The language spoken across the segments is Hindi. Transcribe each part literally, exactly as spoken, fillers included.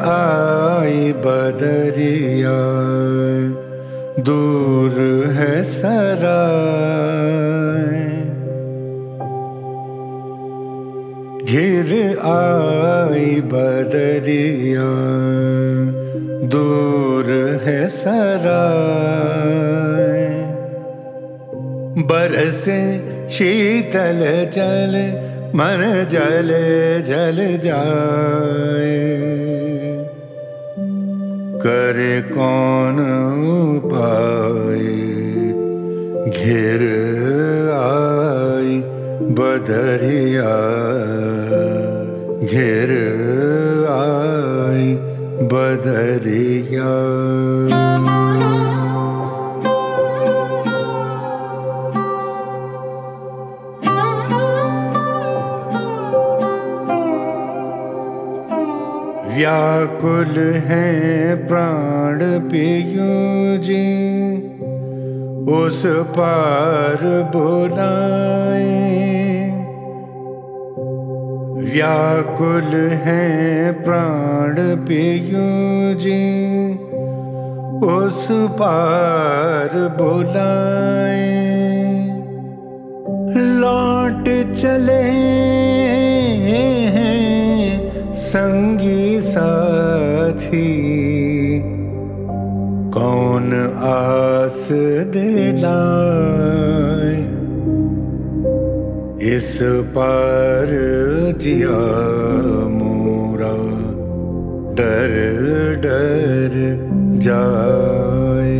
आई बदरिया दूर है सराय, घिर आई बदरिया दूर है सराय, बरसे शीतल जल मन जल जल जाए, करे कौन उपाय घिर आई बदरिया, घिर आई बदरिया। व्याकुल हैं प्राण पियूं जी उस पार बुलाए, व्याकुल हैं प्राण पियूं जी उस पार बुलाए, लौट चले हैं संगी साथी कौन आस दिलाए, इस पार जिया मोरा डर डर जाए।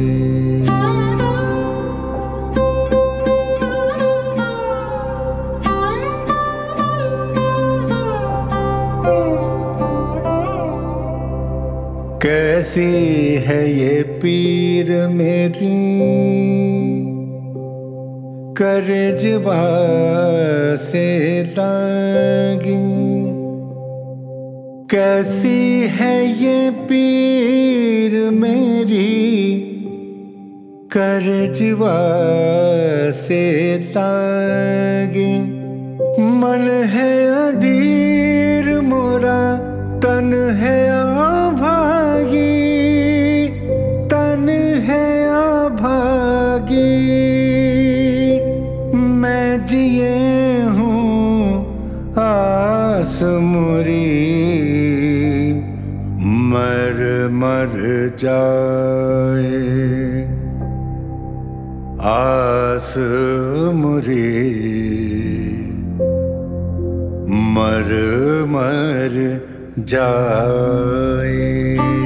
कैसी है ये पीर मेरी करजवा से लागी, कैसी है ये पीर मेरी करजवा से लागी, मन है अधीर मोरा तन है अभागी, तन है अभागी, मैं जिए हूँ आस मुरी मर मर जाए, आस मुरी मर मर जाए।